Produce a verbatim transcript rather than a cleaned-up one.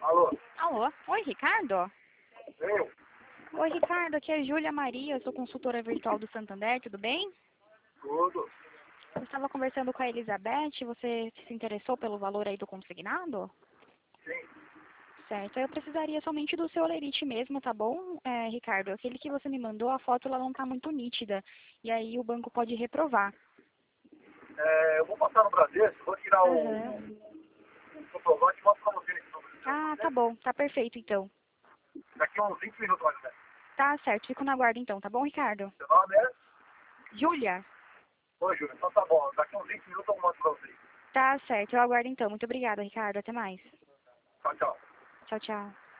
Alô? Alô? Oi, Ricardo? Eu? Oi, Ricardo, aqui é Júlia Maria, eu sou consultora virtual do Santander, tudo bem? Tudo? Eu estava conversando com a Elizabeth, você se interessou pelo valor aí do consignado? Sim. Certo, eu precisaria somente do seu lerite mesmo, tá bom, é, Ricardo? Aquele que você me mandou, a foto ela não está muito nítida, e aí o banco pode reprovar. É, eu vou passar no Bradesco, vou tirar o Aham. o comprovante e mostro pra você aqui no Ah, tá bom, tá perfeito então. Daqui a uns vinte minutos mais ou menos. Tá certo, fico na guarda então, tá bom, Ricardo? Seu nome é? Júlia? Oi, Júlio. Então tá bom. Daqui a uns vinte minutos eu mostro pra você. Tá certo, eu aguardo então. Muito obrigada, Ricardo, até mais. Tchau, tchau. Tchau, tchau.